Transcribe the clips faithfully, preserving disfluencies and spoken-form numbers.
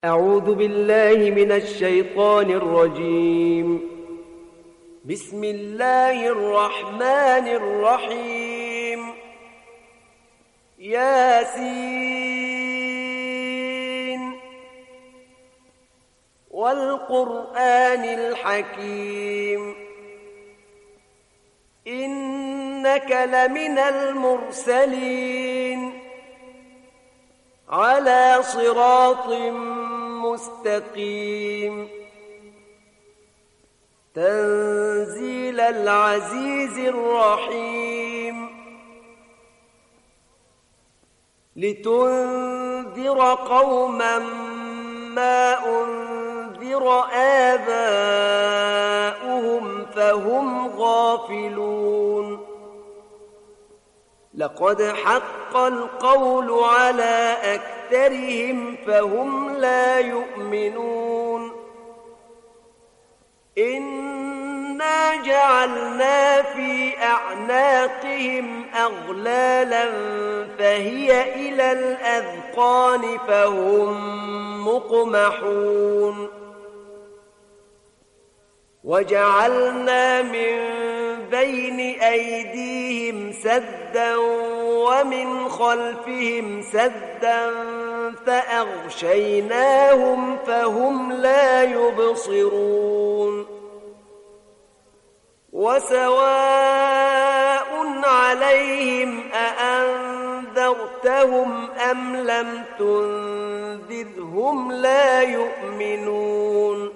أعوذ بالله من الشيطان الرجيم. بسم الله الرحمن الرحيم. ياسين والقرآن الحكيم إنك لمن المرسلين على صراط مستقيم تنزيل العزيز الرحيم لتنذر قوما ما أنذر آباؤهم فهم غافلون لقد حق القول على أكثرهم فهم لا يؤمنون إنا جعلنا في أعناقهم أغلالا فهي إلى الأذقان فهم مقمحون وجعلنا من بين أيديهم سدا ومن خلفهم سدا فأغشيناهم فهم لا يبصرون وسواء عليهم أأنذرتهم أم لم تنذرهم لا يؤمنون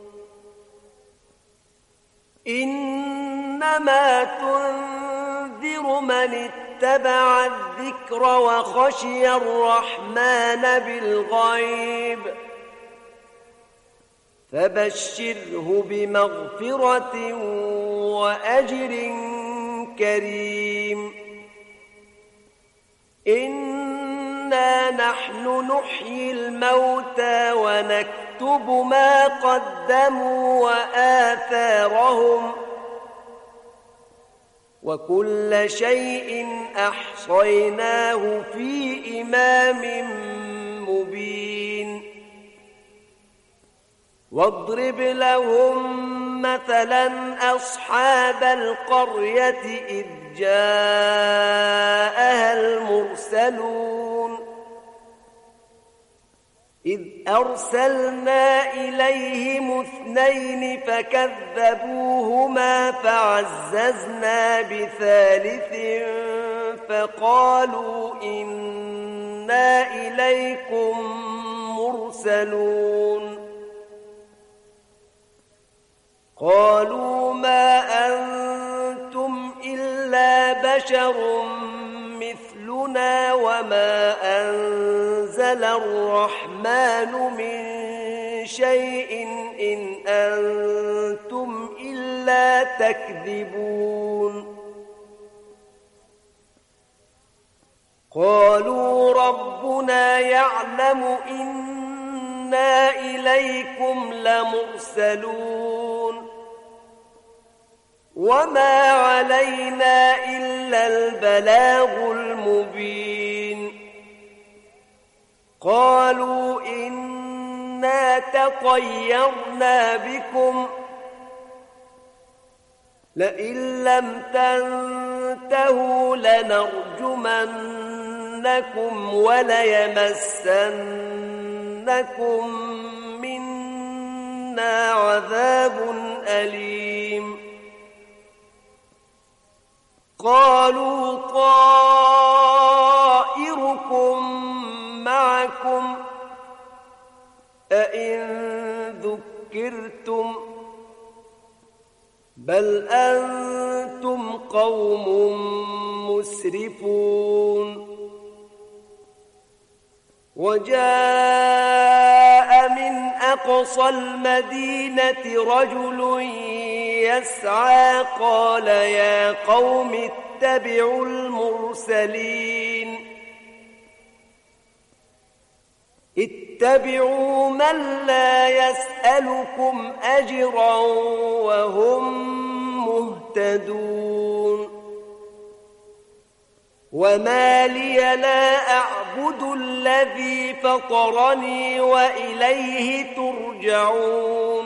إنما تنذر من اتبع الذكر وخشي الرحمن بالغيب فبشره بمغفرة وأجر كريم إنا نحن نحيي الموتى ونكتب ما قدموا وآثارهم وكل شيء أحصيناه في إمام مبين واضرب لهم مثلا أصحاب القرية إذ جاءها المرسلون إذ أرسلنا إليهم اثنين فكذبوهما فعززنا بثالث فقالوا إنا إليكم مرسلون قالوا ما أنتم إلا بشر مثلنا وما أنزل الرحمن من شيء إن أنتم إلا تكذبون قالوا ربنا يعلم إنا إليكم لمرسلون وما علينا إلا البلاغ المبين قالوا إنا تطيرنا بكم لئن لم تنتهوا لنرجمنكم وليمسنكم منا عذاب أليم قالوا طائركم معكم أئن ذكرتم بل أنتم قوم مسرفون وجاء من أقصى المدينة رجل يسعى قال يا قوم اتبعوا المرسلين اتبعوا من لا يسألكم أجرا وهم مهتدون وما لي لا أعبد اعبدوا الذي فطرني وإليه ترجعون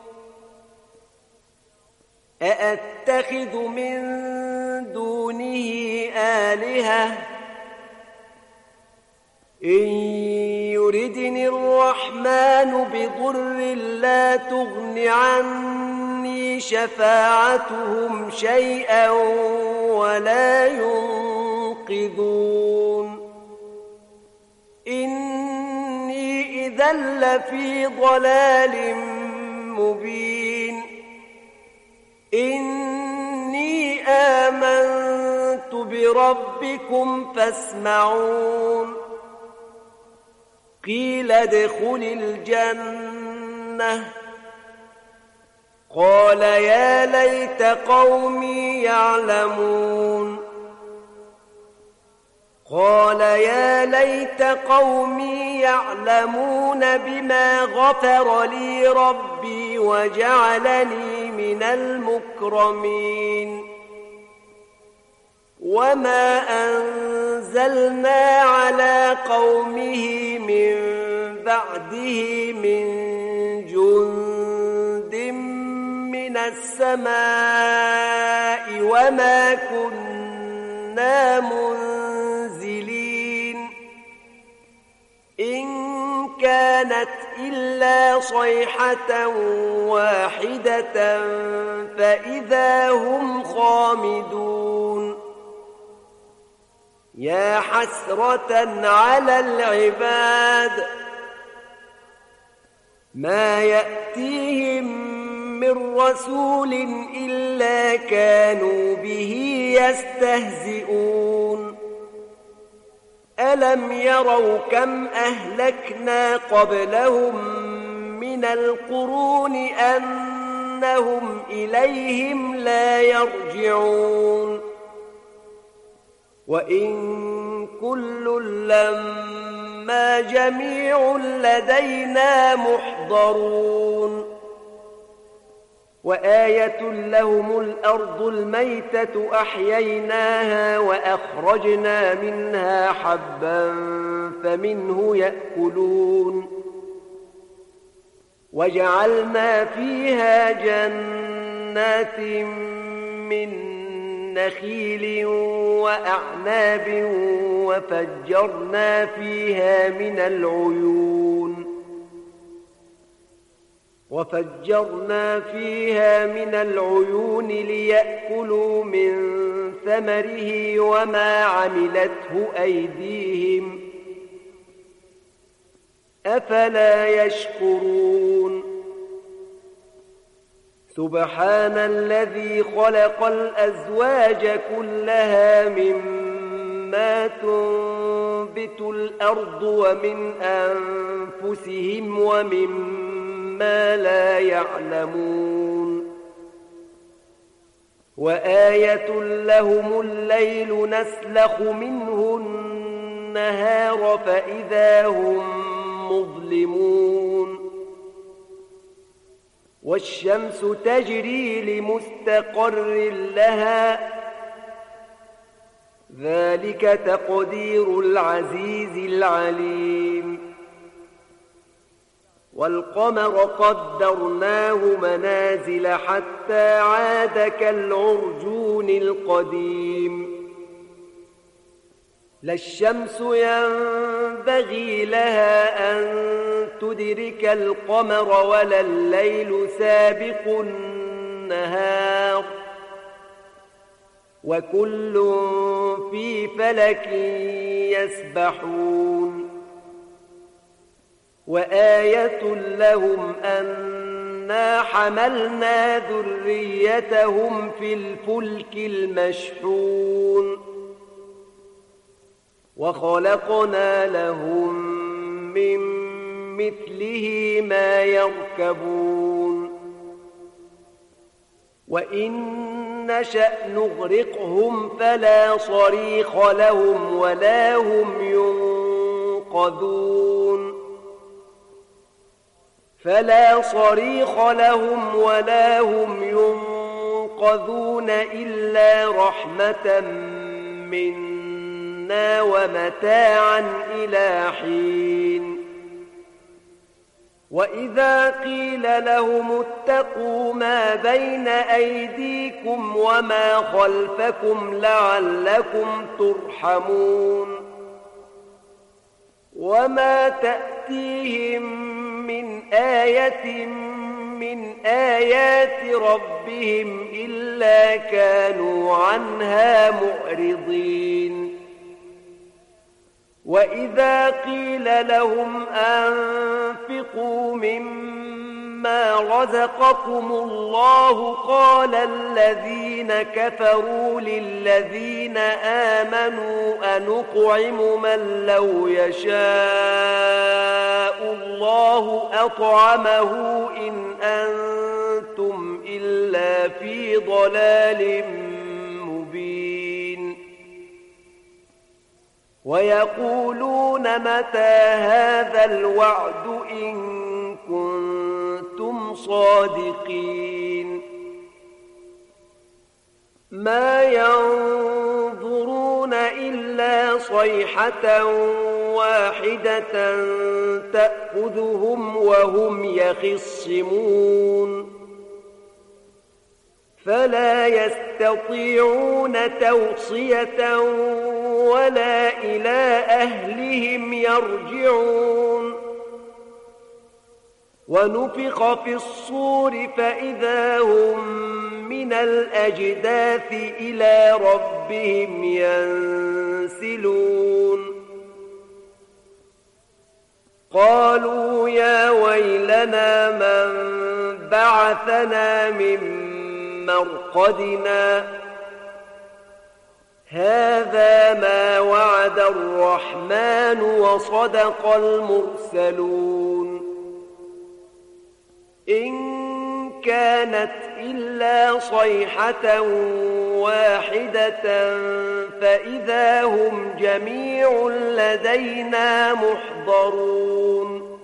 أأتخذ من دونه آلهة إن يردني الرحمن بضر لا تغن عني شفاعتهم شيئا ولا ينقذون إني إذا لفي ضلال مبين إني آمنت بربكم فاسمعون قيل ادخل الجنة قال يا ليت قومي يعلمون قال يا ليت قومي يعلمون بما غفر لي ربي وجعلني من المكرمين وما أنزلنا على قومه من بعده من جند من السماء وما كنا منزلين إن كانت إلا صيحة واحدة فإذا هم خامدون يا حسرة على العباد ما يأتيهم من رسول إلا كانوا به يستهزئون ألم يروا كم أهلكنا قبلهم من القرون أنهم إليهم لا يرجعون وإن كل لما جميع لدينا محضرون وآية لهم الأرض الميتة أحييناها وأخرجنا منها حبا فمنه يأكلون وجعلنا فيها جنات من نخيل وأعناب وفجرنا فيها من العيون وفجرنا فيها من العيون ليأكلوا من ثمره وما عملته أيديهم أفلا يشكرون سبحان الذي خلق الأزواج كلها مما تنبت الأرض ومن أنفسهم ومما لا يعلمون وآية لهم الليل نسلخ منه النهار فإذا هم مظلمون والشمس تجري لمستقر لها ذلك تقدير العزيز العليم والقمر قدرناه منازل حتى عاد كالعرجون القديم لا الشمس ينبغي لها أن تدرك القمر ولا الليل سابق النهار وكل في فلك يسبحون وآية لهم أنا حملنا ذريتهم في الفلك المشحون وخلقنا لهم من مثله ما يركبون وإن نشأ نغرقهم فلا صريخ لهم ولا هم ينقذون فلا صريخ لهم ولا هم ينقذون إلا رحمة منا ومتاعا إلى حين وإذا قيل لهم اتقوا ما بين أيديكم وما خلفكم لعلكم ترحمون وما تأتيهم من آية من آيات ربهم إلا كانوا عنها معرضين وإذا قيل لهم أنفقوا مما رزقكم الله قال الذين كفروا للذين آمنوا أنطعم من لو يشاء الله أطعمه إن أنتم إلا في ضلال مبين ويقولون متى هذا الوعد إن كنتم صادقين ما ينظرون إلا صيحة واحدة تأخذهم وهم يخصمون فلا يستطيعون توصية ولا إلى أهلهم يرجعون ونفخ في الصور فإذا هم من الأجداث إلى ربهم ينسلون قالوا يا ويلنا من بعثنا من مرقدنا هذا ما وعد الرحمن وصدق المرسلون إن كانت إلا صيحة واحدة فإذا هم جميع لدينا محضرون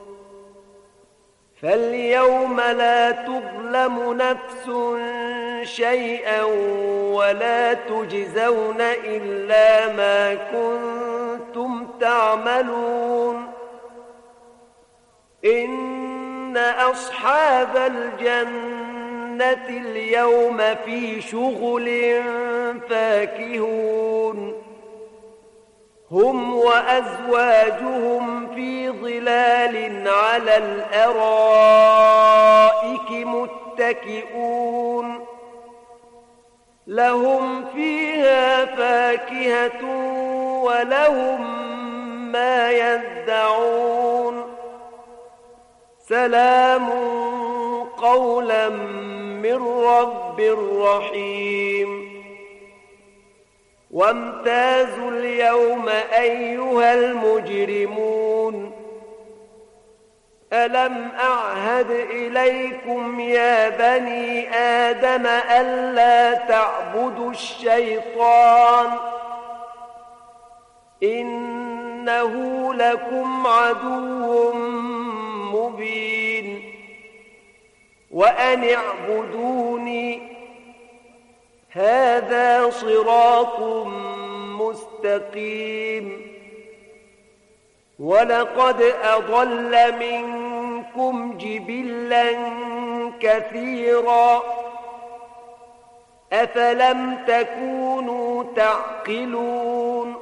فاليوم لا تظلم نفس شيئا ولا تجزون إلا ما كنتم تعملون إن أصحاب الجنة اليوم في شغل فاكهون هم وأزواجهم في ظلال على الأرائك متكئون لهم فيها فاكهة ولهم ما يدعون سلام قولا من رب رحيم وامتازوا اليوم أيها المجرمون ألم أعهد إليكم يا بني آدم ألا تعبدوا الشيطان إنه لكم عدو مبين وأن اعبدوني هذا صراط مستقيم ولقد أضل منكم جبلا كثيرا أفلم تكونوا تعقلون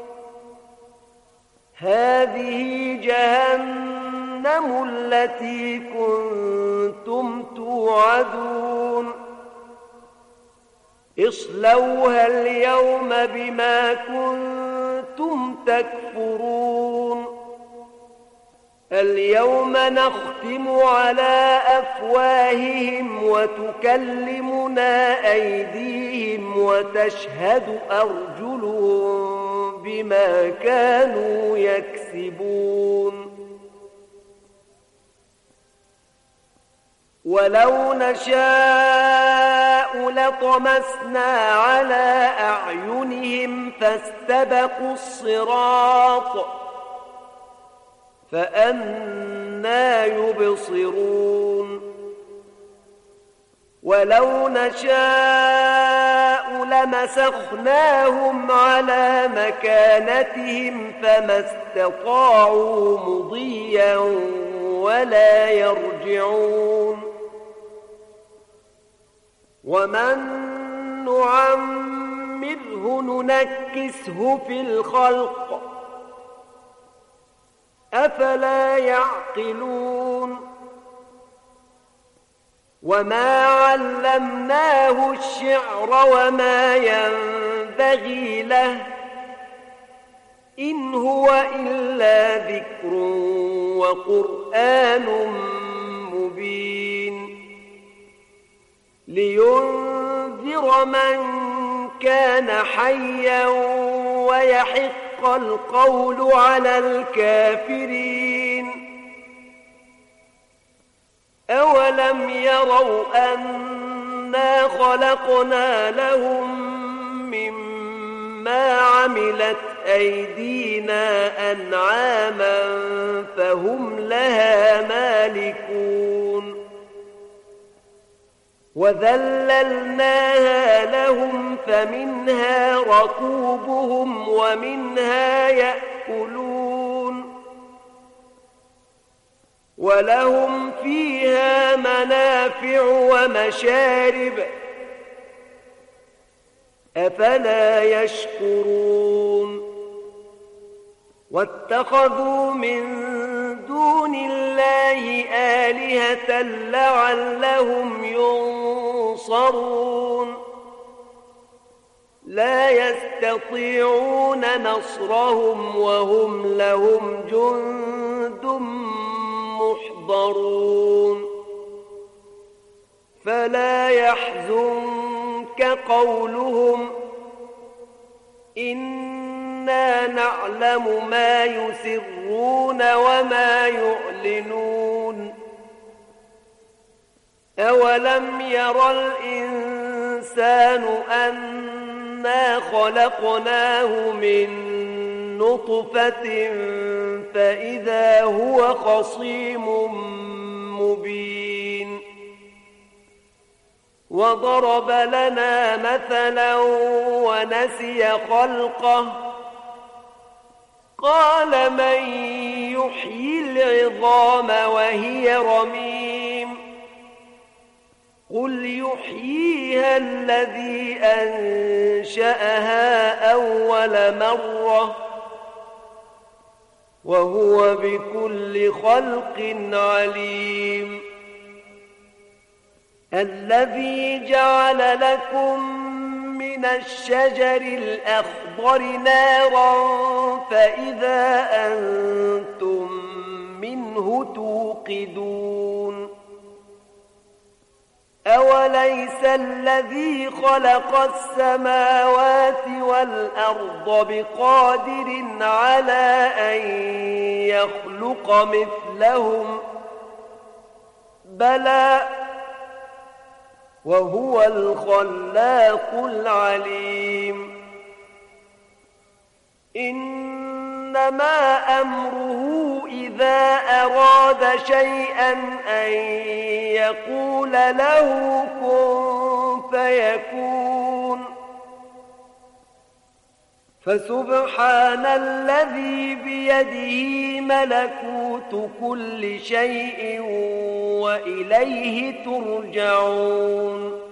هذه جهنم التي كنتم توعدون اصلوها اليوم بما كنتم تكفرون اليوم نختم على أفواههم وتكلمنا أيديهم وتشهد أرجلهم بما كانوا يكسبون ولو نشاء لطمسنا على أعينهم فاستبقوا الصراط فأنى يبصرون ولو نشاء لمسخناهم على مكانتهم فما استطاعوا مضيا ولا يرجعون ومن نعمره ننكسه في الخلق أفلا يعقلون وما علمناه الشعر وما ينبغي له إن هو إلا ذكر وقرآن مبين لينذر من كان حيا ويحق القول على الكافرين أولم يروا أنا خلقنا لهم مما عملت أيدينا أنعاما فهم لها مالكون وذللناها لهم فمنها ركوبهم ومنها يأكلون ولهم فيها منافع ومشارب أفلا يشكرون واتخذوا من دون الله آلهة لعلهم ينصرون لا يستطيعون نصرهم وهم لهم جند محضرون فلا يحزنك قولهم إنا نعلم ما يسرون وما يعلنون أولم ير الإنسان أنا خلقناه من نطفة فإذا هو خصيم مبين وضرب لنا مثلا ونسي خلقه قال من يحيي العظام وهي رميم قل يحييها الذي أنشأها أول مرة وهو بكل خلق عليم الذي جعل لكم من الشجر الأخضر نارا فإذا أنتم منه توقدون أوليس الذي خلق السماوات والأرض بقادر على أن يخلق مثلهم بلى وهو الخلاق العليم إنما أمره إذا أراد شيئا أن يقول له كن فيكون فسبحان الذي بيده ملكوت كل شيء وإليه ترجعون